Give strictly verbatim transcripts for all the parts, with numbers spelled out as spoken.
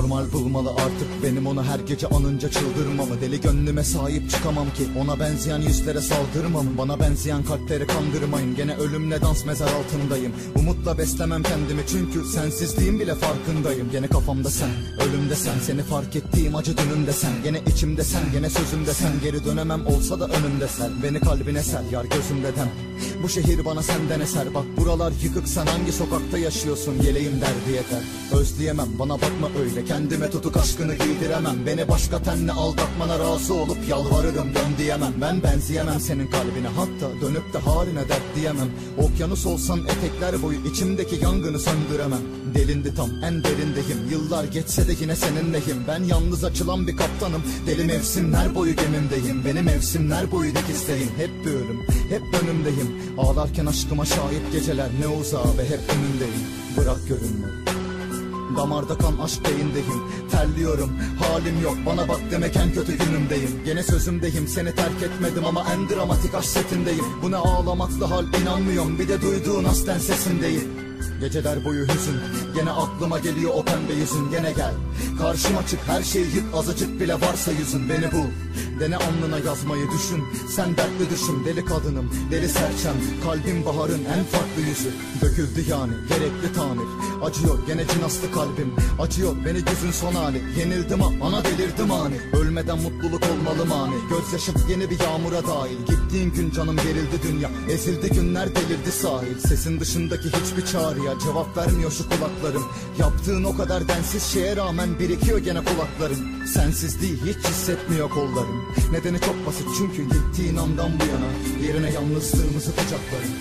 normal bulmalı artık benim onu her gece anınca çıldırmamı. Deli gönlüme sahip çıkamam ki ona benzeyen yüzlere saldırmam. Bana benzeyen kalpleri kandırmayın, gene ölümle dans mezar altındayım. Umutla beslemem kendimi çünkü sensizliğin bile farkındayım. Gene kafamda sen, ölümde sen, seni fark ettiğim acı dünümde sen. Gene içimde sen, gene sözümde sen, geri dönemem olsa da önümde sen. Beni kalbine ser, yar gözümde dem. Bu şehir bana senden eser, bak buralar yıkık, sen hangi sokakta yaşıyorsun, geleyim derdi yeter. Özleyemem, bana bakma öyle, kendime tutuk aşkını giydiremem. Beni başka tenle aldatmana razı olup yalvarırım dön diyemem. Ben benzeyemem senin kalbine, hatta dönüp de haline dert diyemem. Okyanus olsan etekler boyu içimdeki yangını söndüremem. Delindi tam en derindeyim, yıllar geçse de yine seninleyim. Ben yalnız açılan bir kaptanım, deli mevsimler boyu gemimdeyim. Benim mevsimler boyu tek isteğim hep bir ölüm, hep önümdeyim. Ağlarken aşkıma şahit geceler ne uzağa ve hep önündeyim. Bırak görünme, damarda kan aşk beyindeyim. Terliyorum, halim yok, bana bak demek en kötü günümdeyim. Gene sözümdeyim, seni terk etmedim ama en dramatik aşk setindeyim. Bu ne ağlamaklı hal, inanmıyorum, bir de duyduğun aslen sesindeyim. Geceler boyu hüzün, gene aklıma geliyor o pembe yüzün. Gene gel, karşıma çık, her şeyi yık, azıcık bile varsa yüzün. Beni bul, dene alnına yazmayı düşün. Sen dertli düşün, deli kadınım, deli serçem. Kalbim baharın en farklı yüzü. Döküldü yani, gerekli tamir. Acıyor gene cinaslı kalbim, acıyor beni gözün son hali. Yenildim ha, ana delirdim ani. Ölmeden mutluluk olmalı mani. Gözyaşım yeni bir yağmura dahil. Gittiğin gün canım gerildi dünya, ezildi günler, delirdi sahil. Sesin dışındaki hiçbir çağrıya cevap vermiyor şu kulaklarım. Yaptığın o kadar densiz şeye rağmen birikiyor gene kulaklarım. Sensizliği hiç hissetmiyor kollarım. Nedeni çok basit çünkü gittiğin andan bu yana yerine yalnızlığımızı kucaklarım.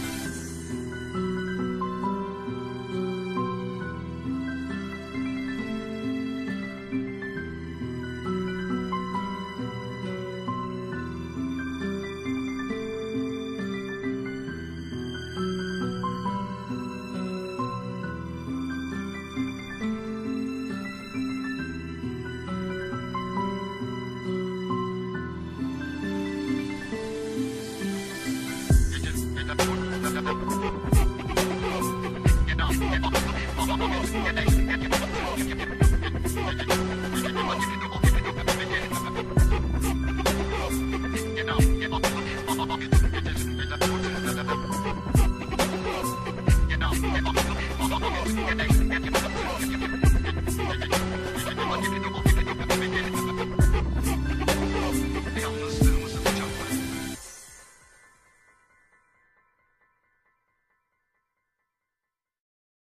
Get